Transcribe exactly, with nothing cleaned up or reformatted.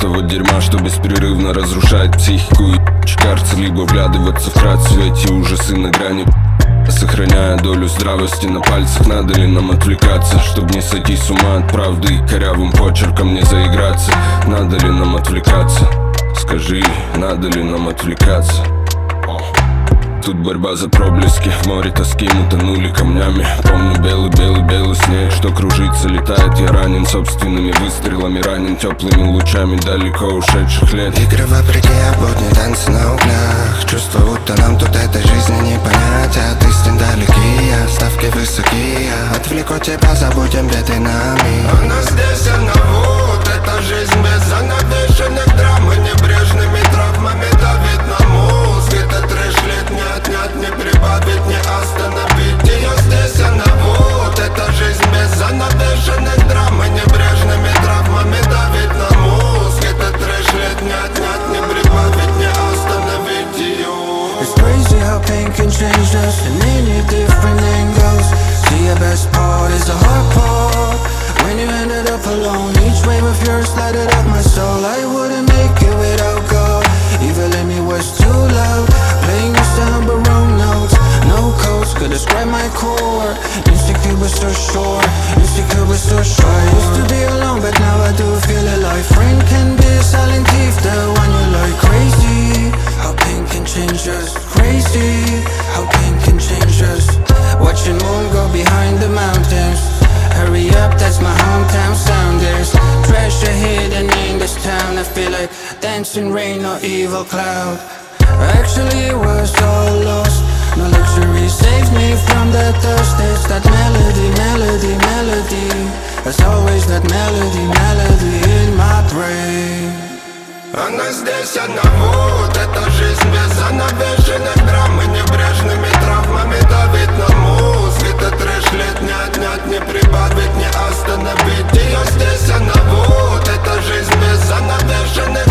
этого дерьма, что беспрерывно разрушает психику и кажется, либо вглядываться вкратце в эти ужасы на грани, сохраняя долю здравости на пальцах. Надо ли нам отвлекаться, чтобы не сойти с ума от правды и корявым почерком не заиграться? Надо ли нам отвлекаться? Скажи, надо ли нам отвлекаться? Тут борьба за проблески, в море тоски мы тонули камнями. Помню белый-белый-белый снег, что кружится, летает. Я ранен собственными выстрелами, ранен теплыми лучами далеко ушедших лет. Игры вопреки, а будни танцы на углях. Чувство, будто нам тут этой жизни не понять. От истин далекие, ставки высокие. Отвлеку тебя, забудем беды нами. Она здесь, она вот. Это жизнь без занавешенных драм и небрежными травмами давит на мозг. Это трэш лет не отнять, не прибавить, не остановить. Ее здесь, она вот. Это жизнь без занавешенных драм и небрежными травмами давит на мозг. Это трэш лет не отнять, не прибавить, не остановить ее. It's crazy how pain can change us in many different angles. See, your best part is the hard part. When you ended up alone, each wave of yours lighted up my soul. I wouldn't make it without God. Evil in me was too loud, playing the sound but wrong notes. No codes could describe my core. Insecure but so sure, insecure but so sure. I used to be alone but now I do feel alive. Friend can be a silent thief, the one you like. Crazy how pain can change us. Crazy how pain can change us. Watching moon go behind the mountains. Hurry up, that's my hometown sound. There's treasure hidden in this town. I feel like dancing rain or evil cloud. Actually it was all lost. No luxury saved me from the dust. It's that melody, melody, melody. There's always that melody, melody in my brain. Она здесь, она вот. Это жизнь без занавешенных драм и небрежными травмами давит на мозг. Это трэш лет не отнять, не прибавить, не остановить. Ее здесь, она вот. Это жизнь без занавешенных